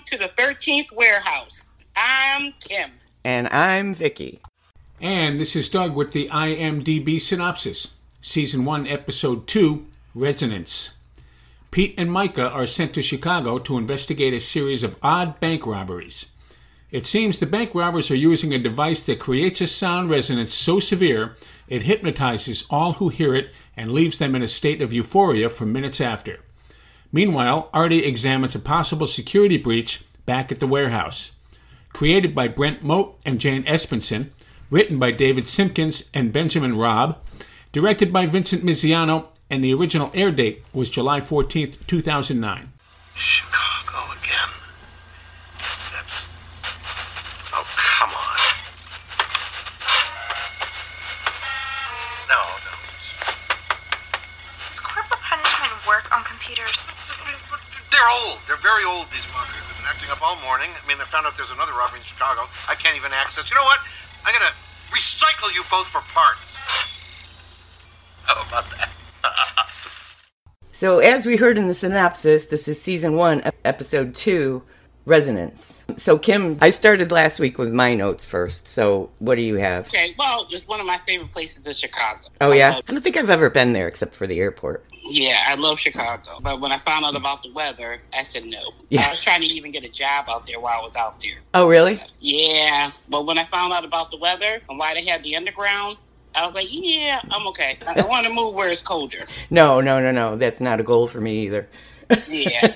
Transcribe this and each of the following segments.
to the 13th Warehouse. I'm Kim. And I'm Vicky. And this is Doug with the IMDb synopsis. Season 1, Episode 2, Resonance. Pete and Micah are sent to Chicago to investigate a series of odd bank robberies. It seems the bank robbers are using a device that creates a sound resonance so severe it hypnotizes all who hear it and leaves them in a state of euphoria for minutes after. Meanwhile, Artie examines a possible security breach back at the warehouse. Created by Brent Mote and Jane Espenson, written by David Simpkins and Benjamin Robb, directed by Vincent Miziano, and the original air date was July 14th, 2009. Chicago again. That's... Oh, come on. No. Does corporal punishment work on computers? They're old. They're very old, these monitors. They've been acting up all morning. I mean, they found out there's another robbery in Chicago. I can't even access... You know what? I'm going to recycle you both for parts. How about that? So as we heard in the synopsis, this is Season 1, Episode 2, Resonance. So Kim, I started last week with my notes first, so what do you have? Okay, well, it's one of my favorite places in Chicago. Oh yeah? I don't think I've ever been there except for the airport. Yeah, I love Chicago. But when I found out about the weather, I said no. Yeah. I was trying to even get a job out there while I was out there. Oh really? Yeah, but when I found out about the weather and why they had the underground, I was like, yeah, I'm okay. I want to move where it's colder. No. That's not a goal for me either. Yeah.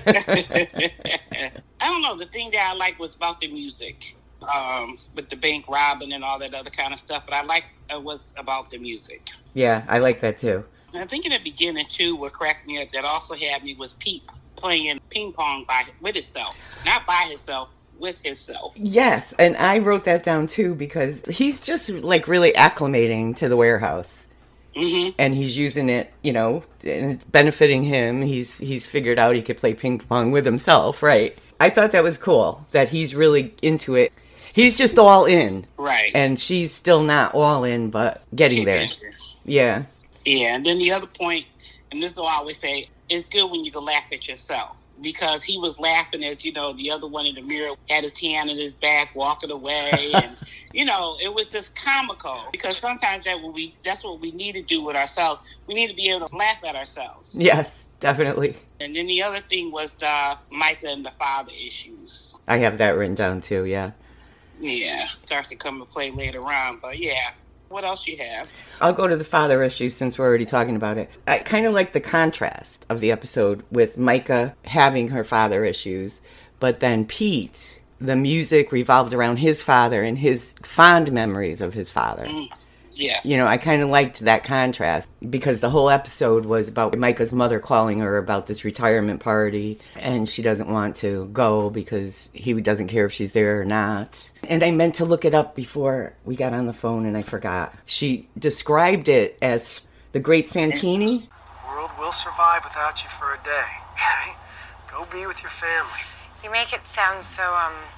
I don't know. The thing that I liked was about the music, with the bank robbing and all that other kind of stuff. But I liked was about the music. Yeah, I like that too. And I think in the beginning, too, what cracked me up that also had me was Pete playing ping pong with himself. Not by himself. With himself. Yes, and I wrote that down too because he's just like really acclimating to the warehouse. Mm-hmm. And he's using it, and it's benefiting him. He's figured out he could play ping pong with himself, right? I thought that was cool, that he's really into it. He's just all in. Right. And she's still not all in, but getting there. Yeah. Yeah, and then the other point, and this is what I always say, it's good when you can laugh at yourself. Because he was laughing as, the other one in the mirror had his hand in his back, walking away. And, it was just comical. Because sometimes that's what we need to do with ourselves. We need to be able to laugh at ourselves. Yes, definitely. And then the other thing was the Micah and the father issues. I have that written down too, yeah. Yeah, starts to come and play later on. But yeah. What else you have? I'll go to the father issue since we're already talking about it. I kind of like the contrast of the episode with Micah having her father issues, but then Pete, the music revolved around his father and his fond memories of his father. Yes. I kind of liked that contrast because the whole episode was about Micah's mother calling her about this retirement party and she doesn't want to go because he doesn't care if she's there or not. And I meant to look it up before we got on the phone and I forgot. She described it as the Great Santini. The world will survive without you for a day, okay? Go be with your family. You make it sound so,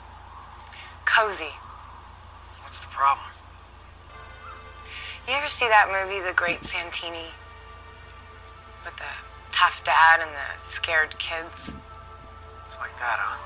cozy. What's the problem? You ever see that movie, The Great Santini? With the tough dad and the scared kids? It's like that, huh?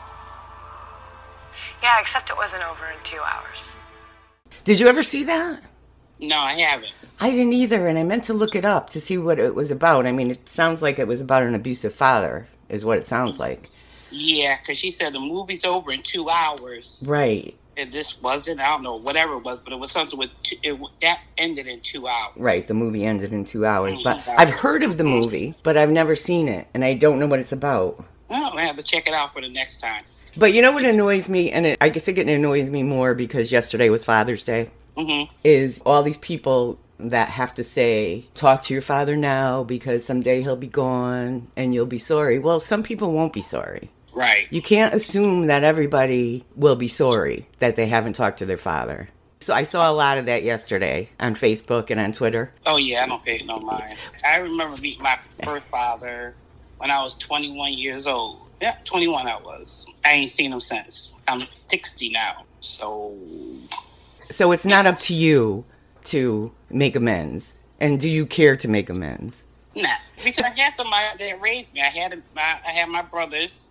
Yeah, except it wasn't over in 2 hours. Did you ever see that? No, I haven't. I didn't either, and I meant to look it up to see what it was about. I mean, it sounds like it was about an abusive father, is what it sounds like. Yeah, because she said the movie's over in 2 hours. Right. And this wasn't, I don't know, whatever it was, but it was something that ended in 2 hours. Right, the movie ended in 2 hours. But I've heard of the movie, but I've never seen it, and I don't know what it's about. Well, I have to check it out for the next time. But you know what annoys me, and I think it annoys me more because yesterday was Father's Day, is all these people that have to say, talk to your father now because someday he'll be gone and you'll be sorry. Well, some people won't be sorry. Right. You can't assume that everybody will be sorry that they haven't talked to their father. So I saw a lot of that yesterday on Facebook and on Twitter. Oh, yeah, I don't pay no mind. I remember meeting my first father when I was 21 years old. Yeah, 21 I was. I ain't seen him since. I'm 60 now, so it's not up to you to make amends. And do you care to make amends? Nah, because I had somebody that raised me. I had my brothers,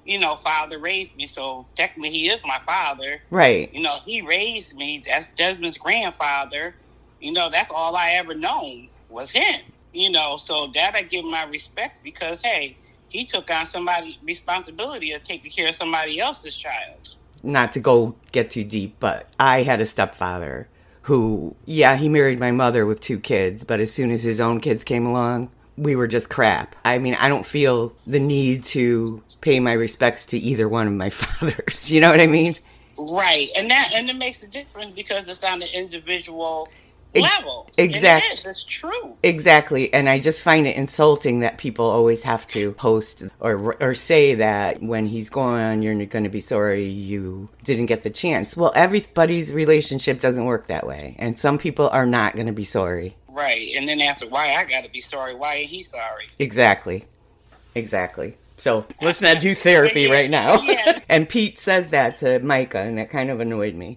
father raised me, so technically he is my father. Right. He raised me. That's Desmond's grandfather. That's all I ever known was him. So that I give my respect because, hey, he took on responsibility of taking care of somebody else's child. Not to go get too deep, but I had a stepfather who, he married my mother with 2 kids, but as soon as his own kids came along, we were just crap. I mean, I don't feel the need to pay my respects to either one of my fathers. You know what I mean? Right. And it makes a difference because it's on the individual level. Exactly. And it is. It's true. Exactly. And I just find it insulting that people always have to post or say that when he's gone, you're going to be sorry you didn't get the chance. Well, everybody's relationship doesn't work that way. And some people are not going to be sorry. Right. And then after, why I got to be sorry? Why ain't he sorry? Exactly. So let's not do therapy right now. Yeah. And Pete says that to Micah, and that kind of annoyed me.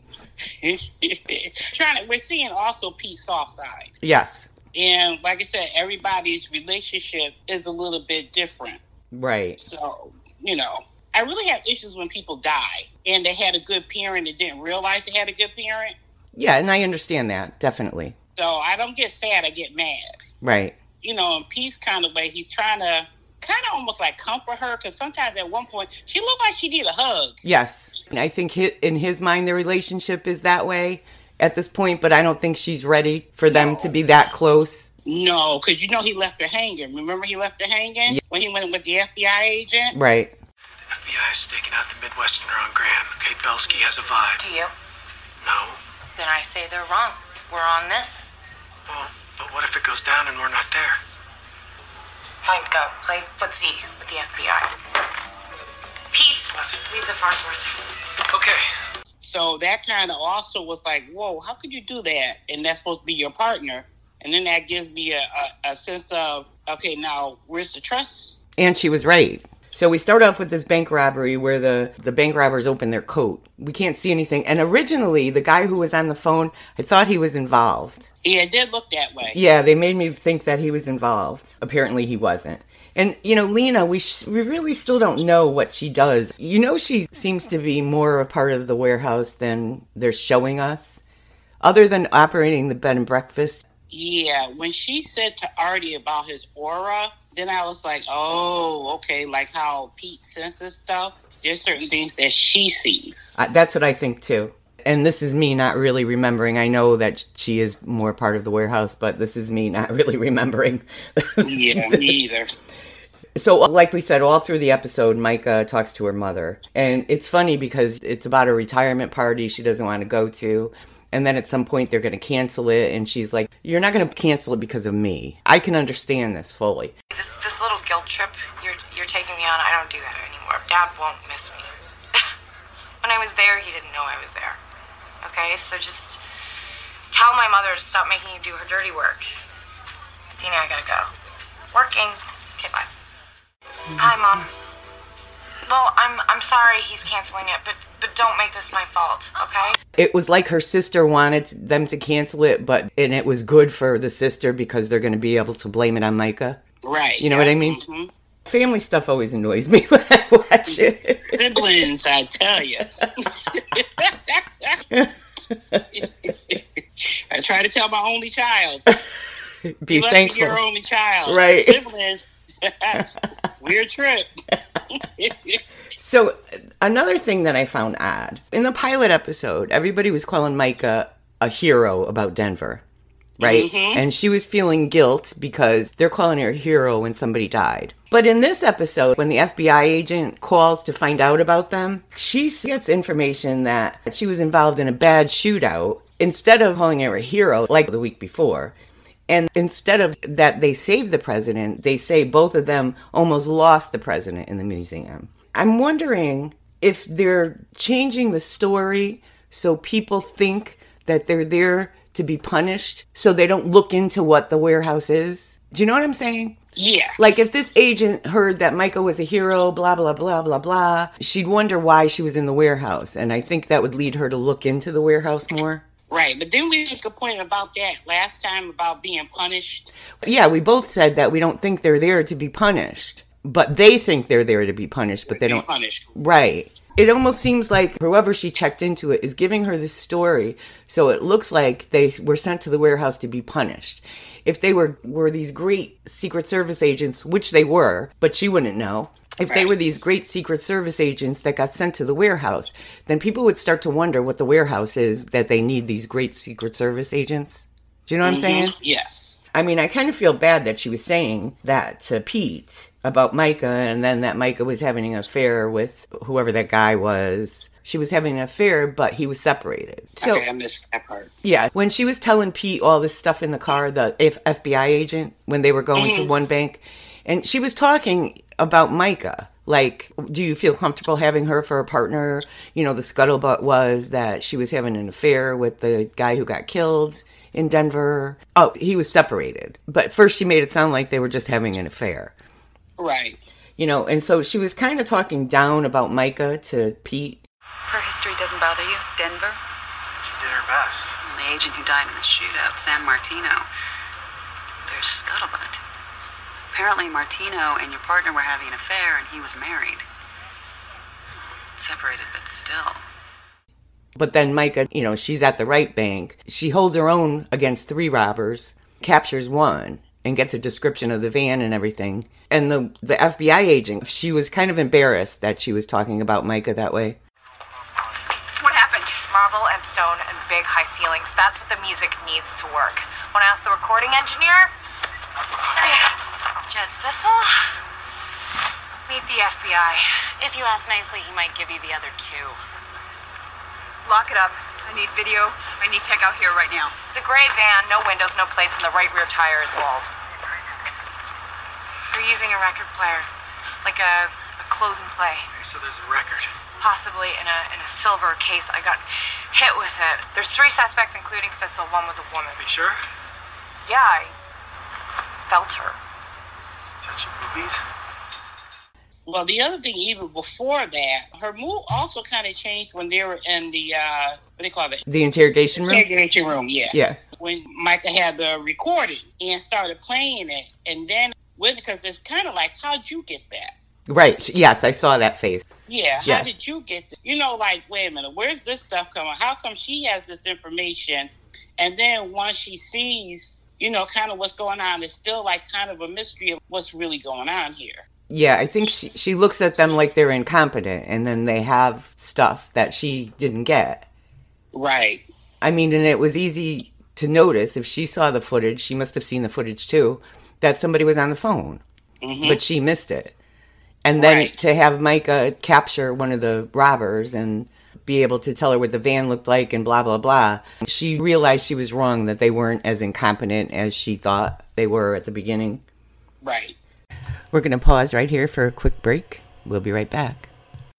We're seeing also Pete's soft side. Yes. And like I said, everybody's relationship is a little bit different. Right. So, I really have issues when people die and they had a good parent and didn't realize they had a good parent. Yeah, and I understand that, definitely. So I don't get sad, I get mad. Right. In Pete's kind of way, he's trying to kind of almost like comfort her because sometimes at one point she looked like she needed a hug. Yes. And I think in his mind, their relationship is that way at this point, but I don't think she's ready for them to be that close. No, because he left her hanging. Remember he left her hanging when he went with the FBI agent? Right. The FBI is staking out the Midwesterner on Graham. Kate Belsky has a vibe. Do you? No. Then I say they're wrong. We're on this. Well, but what if it goes down and we're not there? Fine, go. Play footsie with the FBI. Pete, leave the Farnsworth. Okay. So that kind of also was like, whoa, how could you do that? And that's supposed to be your partner. And then that gives me a sense of, okay, now where's the trust? And she was right. So we start off with this bank robbery where the bank robbers open their coat. We can't see anything. And originally, the guy who was on the phone, I thought he was involved. Yeah, it did look that way. Yeah, they made me think that he was involved. Apparently, he wasn't. And, Lena, we really still don't know what she does. She seems to be more a part of the warehouse than they're showing us. Other than operating the bed and breakfast. Yeah, when she said to Artie about his aura, then I was like, oh, okay, like how Pete senses stuff. There's certain things that she sees. That's what I think, too. And this is me not really remembering. I know that she is more part of the warehouse, but this is me not really remembering. Yeah, me either. So, like we said, all through the episode, Micah talks to her mother. And it's funny because it's about a retirement party she doesn't want to go to. And then at some point they're going to cancel it. And she's like, you're not going to cancel it because of me. I can understand this fully. This little guilt trip you're taking me on, I don't do that anymore. Dad won't miss me. When I was there, he didn't know I was there. Okay, so just tell my mother to stop making you do her dirty work. Dina, I gotta go. Working. Okay, bye. Hi, Mom. Well, I'm sorry he's canceling it, but don't make this my fault, okay? It was like her sister wanted them to cancel it, and it was good for the sister because they're going to be able to blame it on Micah. Right. You know what I mean? Mm-hmm. Family stuff always annoys me when I watch it. Siblings, I tell you. I try to tell my only child. Be thankful. Your only child. Right. Siblings. Weird trip. So, another thing that I found odd, in the pilot episode, everybody was calling Micah a hero about Denver, right? Mm-hmm. And she was feeling guilt because they're calling her a hero when somebody died. But in this episode, when the FBI agent calls to find out about them, she gets information that she was involved in a bad shootout instead of calling her a hero like the week before. And instead of that they saved the president, they say both of them almost lost the president in the museum. I'm wondering if they're changing the story so people think that they're there to be punished so they don't look into what the warehouse is. Do you know what I'm saying? Yeah. Like if this agent heard that Micah was a hero, blah, blah, blah, blah, blah, she'd wonder why she was in the warehouse. And I think that would lead her to look into the warehouse more. Right, but didn't we make a point about that last time about being punished? Yeah, we both said that we don't think they're there to be punished. but they think they're there to be punished, but they don't. Punished. Right. It almost seems like whoever she checked into it is giving her this story, so it looks like they were sent to the warehouse to be punished. If they were these great Secret Service agents, which they were, but she wouldn't know, if they were these great Secret Service agents that got sent to the warehouse, then people would start to wonder what the warehouse is that they need these great Secret Service agents. Do you know what I'm saying? Yes. I mean, I kind of feel bad that she was saying that to Pete about Micah, and then that Micah was having an affair with whoever that guy was. She was having an affair, but he was separated. So, Okay, I missed that part. yeah, when she was telling Pete all this stuff in the car, the FBI agent, when they were going to one bank, and she was talking about Micah. Like, do you feel comfortable having her for a partner? You know, the scuttlebutt was that she was having an affair with the guy who got killed in Denver. Oh, he was separated. But first she made it sound like they were just having an affair. Right. You know, and so she was kind of talking down about Micah to Pete. Her history doesn't bother you? Denver? She did her best. And the agent who died in the shootout, San Martino. There's scuttlebutt. Apparently Martino and your partner were having an affair and he was married. Separated, but still. But then Micah, you know, she's at the right bank. She holds her own against 3 robbers, captures one, and gets a description of the van and everything. And the FBI agent, she was kind of embarrassed that she was talking about Micah that way. What happened? Marble and stone and big high ceilings. That's what the music needs to work. Want to ask the recording engineer? Jed Fissel? Meet the FBI. If you ask nicely, he might give you the other 2. Lock it up. I need video. I need check out here right now. It's a gray van, no windows, no plates, and the right rear tire is bald. They're using a record player. Like a close and play. Okay, so there's a record. Possibly in a silver case. I got hit with it. There's 3 suspects, including Fissel. One was a woman. Are you sure? Yeah, I felt her. Touch your boobies? Well, the other thing, even before that, her mood also kind of changed when they were in the, what do they call it? The interrogation room? Interrogation room, yeah. Yeah. When Micah had the recording and started playing it, and then, because it's kind of like, how'd you get that? Right. Yes, I saw that face. Yeah, how Yes. did you get that? You know, like, wait a minute, where's this stuff coming? How come she has this information, and then once she sees, you know, kind of what's going on, it's still like kind of a mystery of what's really going on here. Yeah, I think she looks at them like they're incompetent, and then they have stuff that she didn't get. Right. I mean, and it was easy to notice, if she saw the footage, she must have seen the footage too, that somebody was on the phone. Mm-hmm. But she missed it. And then Right. to have Micah capture one of the robbers and be able to tell her what the van looked like and blah, blah, blah, she realized she was wrong, that they weren't as incompetent as she thought they were at the beginning. Right. We're going to pause right here for a quick break. We'll be right back.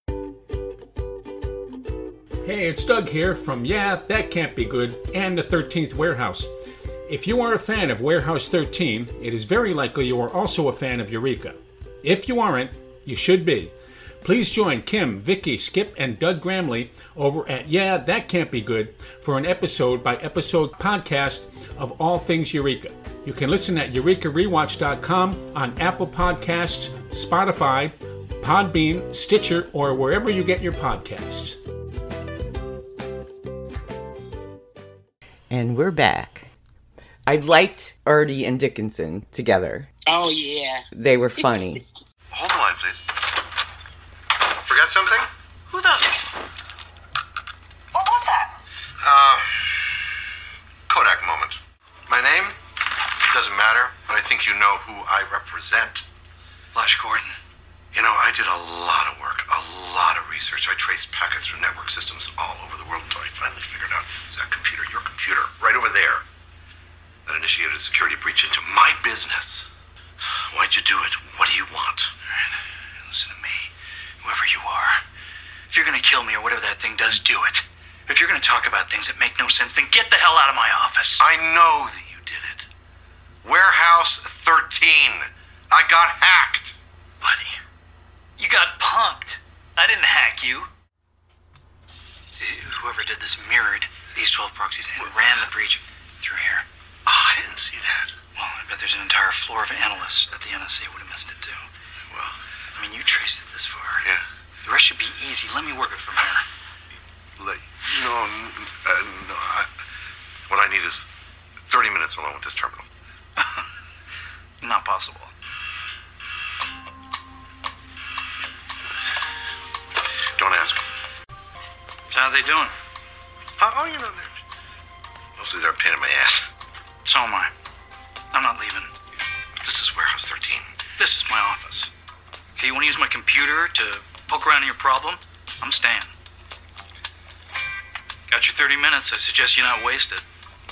Hey, it's Doug here from Yeah, That Can't Be Good and the 13th Warehouse. If you are a fan of Warehouse 13, it is very likely you are also a fan of Eureka. If you aren't, you should be. Please join Kim, Vicky, Skip, and Doug Gramley over at Yeah, That Can't Be Good for an episode-by-episode podcast of all things Eureka. You can listen at EurekaRewatch.com, on Apple Podcasts, Spotify, Podbean, Stitcher, or wherever you get your podcasts. And we're back. I liked Artie and Dickinson together. Oh, yeah. They were funny. Hold the line, please. Forgot something? Who the? What was that? Kodak moment. My name? Doesn't matter, but I think you know who I represent. Flash Gordon. You know, I did a lot of work, a lot of research. I traced packets through network systems all over the world until I finally figured out it was that computer, your computer, right over there, that initiated a security breach into my business. Why'd you do it? What do you want? All right, listen to me. Whoever you are, if you're gonna kill me or whatever that thing does, do it. If you're gonna talk about things that make no sense, then get the hell out of my office. I know that you did it. Warehouse 13. I got hacked. Buddy, you got punked. I didn't hack you. Whoever did this mirrored these 12 proxies and ran the breach through here. Oh, I didn't see that. Well, I bet there's an entire floor of analysts at the NSC would have missed it too. Well, I mean, you traced it this far. yeah. The rest should be easy. Let me work it from here. What I need is 30 minutes alone with this terminal. Not possible. Don't ask. So how are they doing? Oh, you know, mostly they're a pain in my ass. So am I. I'm not leaving. This is Warehouse 13. This is my office. Okay, you want to use my computer to poke around in your problem? I'm staying. Got your 30 minutes. I suggest you not waste it.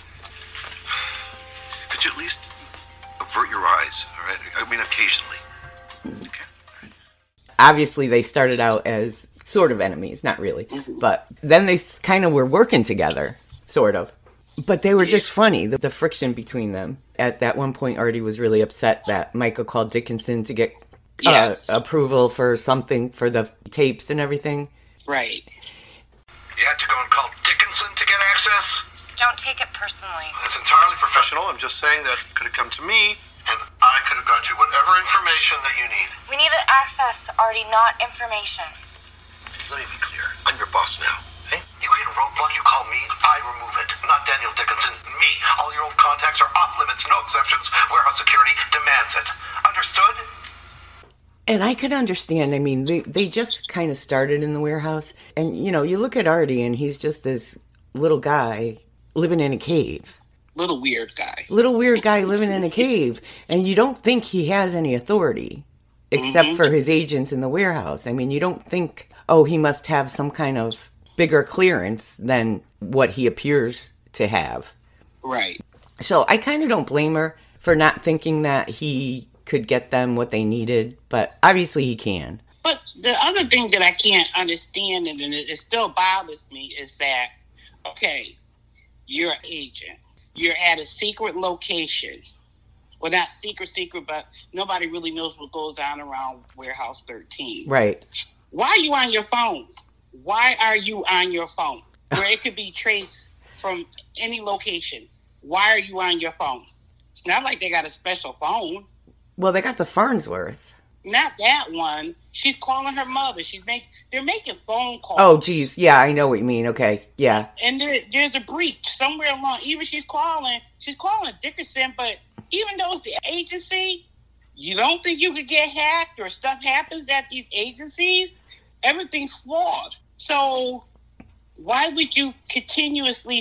Could you at least avert your eyes, all right? I mean, occasionally. Okay. Obviously, they started out as sort of enemies, not really. But then they kind of were working together, sort of. But they were just funny, the friction between them. At that one point, Artie was really upset that Micah called Dickinson to get approval for something for the tapes and everything. Right. You had to go and call Dickinson to get access? Just don't take it personally. That's entirely professional. I'm just saying that you could have come to me, and I could have got you whatever information that you need. We needed access, Artie, not information. Let me be clear. I'm your boss now. Hey? You hit a roadblock, you call me, I remove it. Not Daniel Dickinson, me. All your old contacts are off limits, no exceptions. Warehouse security demands it. Understood? And I could understand. I mean, they just kind of started in the warehouse. And, you know, you look at Artie and he's just this little guy living in a cave. Little weird guy. Little weird guy living in a cave. And you don't think he has any authority except for his agents in the warehouse. I mean, you don't think, oh, he must have some kind of bigger clearance than what he appears to have. Right. So I kind of don't blame her for not thinking that he could get them what they needed, but obviously he can. But the other thing that I can't understand, and it still bothers me, is that, okay, you're an agent. You're at a secret location. Well, not secret, but nobody really knows what goes on around Warehouse 13. Right. Why are you on your phone? Why are you on your phone? Where it could be traced from any location. Why are you on your phone? It's not like they got a special phone. Well, they got the Farnsworth. Not that one. She's calling her mother. They're making phone calls. Oh, geez. Yeah, I know what you mean. Okay. Yeah. And there's a breach somewhere along. Even she's calling Dickinson, but even though it's the agency, you don't think you could get hacked or stuff happens at these agencies? Everything's flawed. So why would you continuously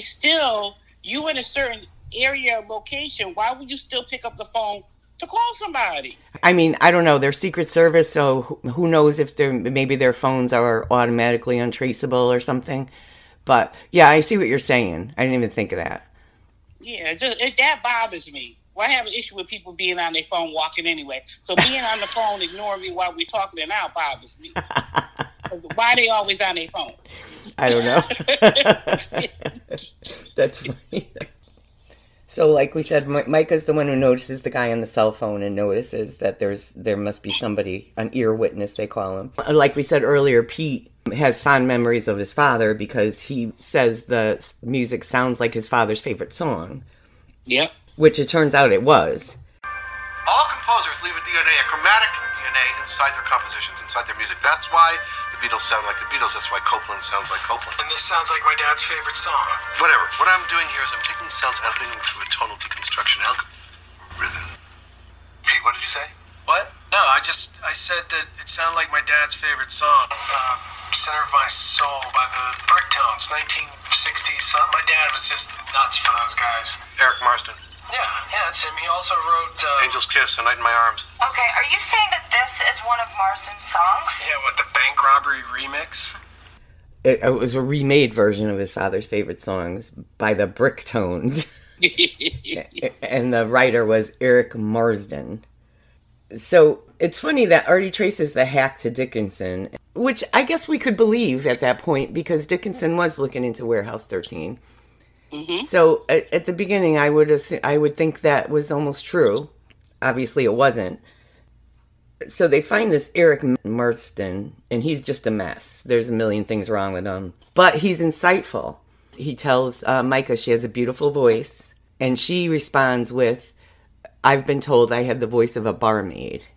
you in a certain area or location, why would you still pick up the phone to call somebody? I mean, I don't know. They're Secret Service, so who knows if maybe their phones are automatically untraceable or something. But yeah, I see what you're saying. I didn't even think of that. Yeah, that bothers me. Well, I have an issue with people being on their phone walking anyway. So being on the phone, ignoring me while we're talking it out bothers me. Why are they always on their phone? I don't know. That's funny. So, like we said, Micah's the one who notices the guy on the cell phone and notices that there must be somebody, an ear witness, they call him. Like we said earlier, Pete has fond memories of his father because he says the music sounds like his father's favorite song. Yep. Which it turns out it was. All composers leave a DNA, a chromatic DNA, inside their compositions, inside their music. That's why the Beatles sound like the Beatles. That's why Copeland sounds like Copeland. And this sounds like my dad's favorite song. Whatever. What I'm doing here is I'm taking sounds and putting them through a tonal deconstruction algorithm. Pete, what did you say? What? No, I said that it sounded like my dad's favorite song, Center of My Soul by the Bricktones, 1960s. My dad was just nuts for those guys. Eric Marsden. Yeah, that's him. He also wrote... Angel's Kiss, A Night in My Arms. Okay, are you saying that this is one of Marsden's songs? Yeah, what, the bank robbery remix? It was a remade version of his father's favorite songs by the Bricktones. And the writer was Eric Marsden. So it's funny that Artie traces the hack to Dickinson, which I guess we could believe at that point because Dickinson was looking into Warehouse 13. Mm-hmm. So at the beginning, I would think that was almost true. Obviously, it wasn't. So they find this Eric Marsden, and he's just a mess. There's a million things wrong with him. But he's insightful. He tells Micah she has a beautiful voice, and she responds with, "I've been told I have the voice of a barmaid."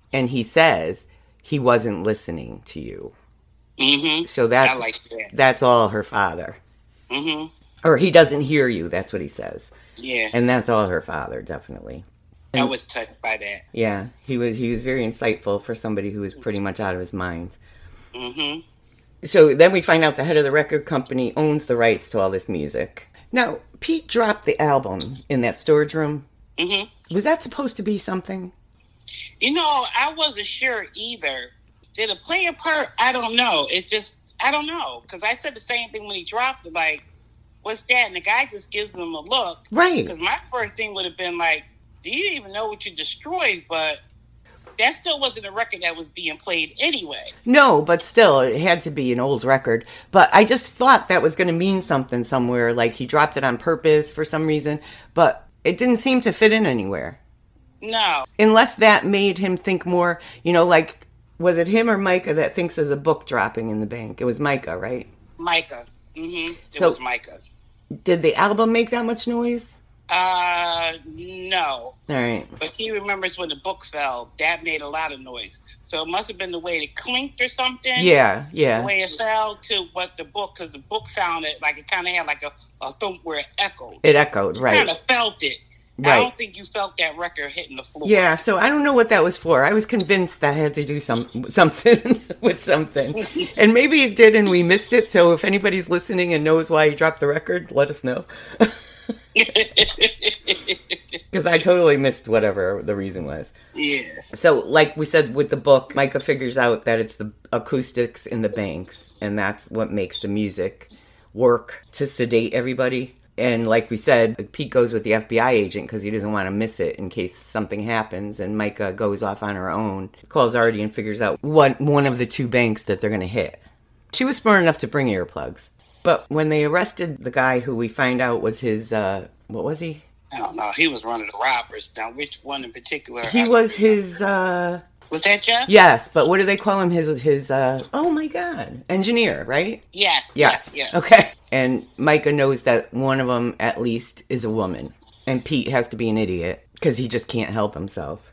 And he says he wasn't listening to you. Mm-hmm. So I like that. That's all her father. Mm-hmm. Or he doesn't hear you, that's what he says. Yeah. And that's all her father, definitely. I was touched by that. Yeah, he was very insightful for somebody who was pretty much out of his mind. Mm-hmm. So then we find out the head of the record company owns the rights to all this music. Now, Pete dropped the album in that storage room. Mm-hmm. Was that supposed to be something? You know, I wasn't sure either. Did it play a part? I don't know. It's just, I don't know. Because I said the same thing when he dropped it, like, what's that? And the guy just gives him a look. Right. Because my first thing would have been like, do you even know what you destroyed? But that still wasn't a record that was being played anyway. No, but still, it had to be an old record. But I just thought that was going to mean something somewhere, like he dropped it on purpose for some reason, but it didn't seem to fit in anywhere. No. Unless that made him think more, you know, like, was it him or Micah that thinks of the book dropping in the bank? It was Micah, right? Micah. Mm-hmm. It was Micah. Did the album make that much noise? No. All right. But he remembers when the book fell, that made a lot of noise. So it must have been the way it clinked or something. Yeah, yeah. The way it fell to what the book, because the book sounded like it kind of had like a thump where it echoed. It echoed, right. You kind of felt it. Right. I don't think you felt that record hitting the floor. Yeah, so I don't know what that was for. I was convinced that had to do something with something. And maybe it did and we missed it. So if anybody's listening and knows why he dropped the record, let us know. Because I totally missed whatever the reason was. Yeah. So, like we said with the book, Micah figures out that it's the acoustics in the banks, and that's what makes the music work to sedate everybody. And like we said, Pete goes with the FBI agent because he doesn't want to miss it in case something happens, and Micah goes off on her own, calls Artie and figures out what one of the two banks that they're going to hit. She was smart enough to bring earplugs. But when they arrested the guy who we find out was his, what was he? I don't know. He was one of the robbers. Now, which one in particular? He was his, Was that Jeff? Yes, but what do they call him? His oh my God, engineer, right? Yes. Okay. And Micah knows that one of them, at least, is a woman. And Pete has to be an idiot because he just can't help himself.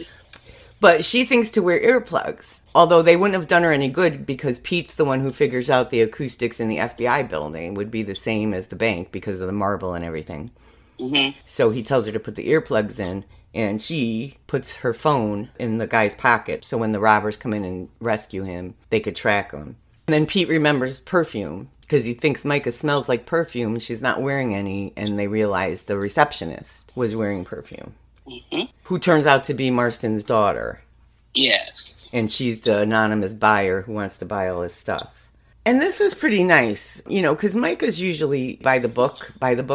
But she thinks to wear earplugs, although they wouldn't have done her any good because Pete's the one who figures out the acoustics in the FBI building would be the same as the bank because of the marble and everything. Mm-hmm. So he tells her to put the earplugs in, and she puts her phone in the guy's pocket so when the robbers come in and rescue him, they could track him. And then Pete remembers perfume because he thinks Micah smells like perfume and she's not wearing any, and they realize the receptionist was wearing perfume. Mm-hmm. Who turns out to be Marston's daughter. Yes. And she's the anonymous buyer who wants to buy all his stuff. And this was pretty nice, you know, because Micah's usually by the book,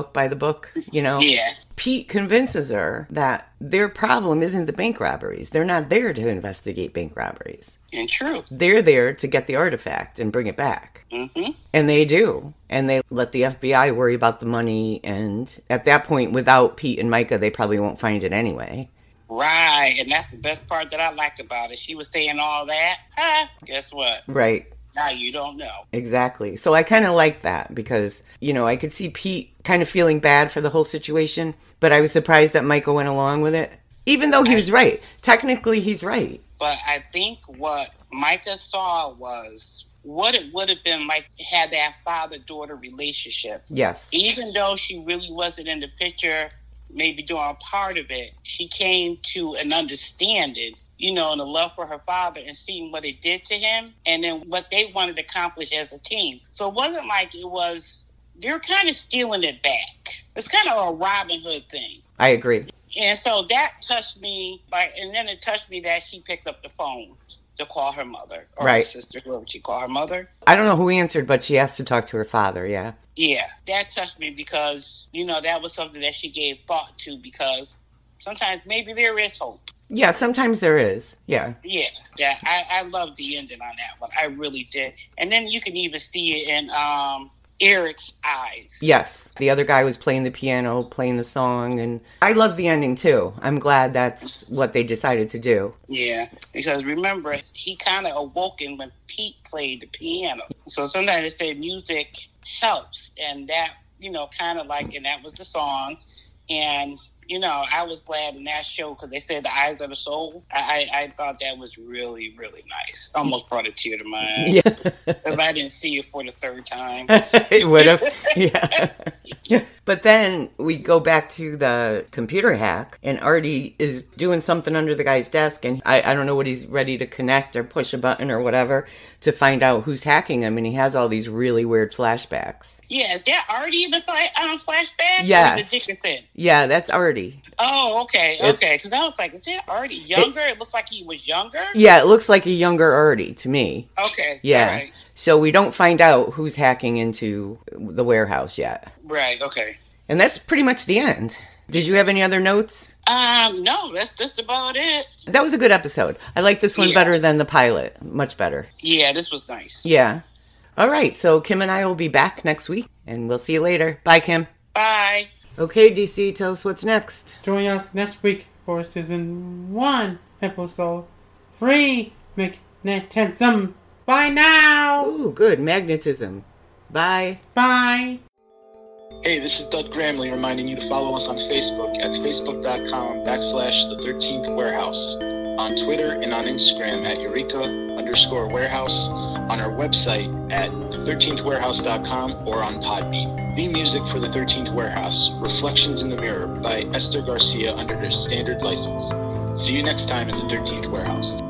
you know? Yeah. Pete convinces her that their problem isn't the bank robberies. They're not there to investigate bank robberies. And true. They're there to get the artifact and bring it back. Mm-hmm. And they do. And they let the FBI worry about the money. And at that point, without Pete and Micah, they probably won't find it anyway. Right. And that's the best part that I like about it. She was saying all that. Guess what? Right. Now you don't know. Exactly. So I kind of like that because, you know, I could see Pete kind of feeling bad for the whole situation, but I was surprised that Michael went along with it, even though he was right. Technically, he's right. But I think what Micah saw was what it would have been like to have that father-daughter relationship. Yes. Even though she really wasn't in the picture, maybe doing a part of it, she came to an understanding, you know, and a love for her father and seeing what it did to him and then what they wanted to accomplish as a team. So it wasn't like it was, they're kind of stealing it back. It's kind of a Robin Hood thing. I agree. And so that touched me, and then it touched me that she picked up the phone to call her mother or her sister, whoever she called her mother. I don't know who answered, but she asked to talk to her father, yeah. Yeah, that touched me because, you know, that was something that she gave thought to because sometimes maybe there is hope. Yeah, sometimes there is, yeah. Yeah, I love the ending on that one. I really did. And then you can even see it in Eric's eyes. Yes, the other guy was playing the piano, playing the song, and I love the ending too. I'm glad that's what they decided to do. Yeah, because remember, he kind of awoken when Pete played the piano. So sometimes they say music helps, and that, you know, kind of like, and that was the song. And, I was glad in that show because they said the eyes of the soul. I thought that was really, really nice. Almost brought a tear to my eye. Yeah. If I didn't see it for the third time. It would have. Yeah. But then we go back to the computer hack, and Artie is doing something under the guy's desk, and I don't know what he's ready to connect or push a button or whatever to find out who's hacking him, and he has all these really weird flashbacks. Yeah, is that Artie in the flashback? Yes. Or is it Dickinson? Yeah, that's Artie. Oh, okay. Because I was like, is that Artie younger? It looks like he was younger? Yeah, it looks like a younger Artie to me. Okay. Yeah. All right. So we don't find out who's hacking into the warehouse yet. Right, okay. And that's pretty much the end. Did you have any other notes? No, that's just about it. That was a good episode. I like this one better than the pilot. Much better. Yeah, this was nice. Yeah. All right, so Kim and I will be back next week, and we'll see you later. Bye, Kim. Bye. Okay, DC, tell us what's next. Join us next week for Season 1, Episode 3, Magnetism. Bye now! Ooh, good. Magnetism. Bye. Bye. Hey, this is Doug Gramley reminding you to follow us on Facebook at facebook.com/the13th Warehouse, on Twitter and on Instagram at Eureka_Warehouse, on our website at the13thwarehouse.com or on Podbean. The music for the 13th Warehouse, Reflections in the Mirror by Esther Garcia under their standard license. See you next time in the 13th Warehouse.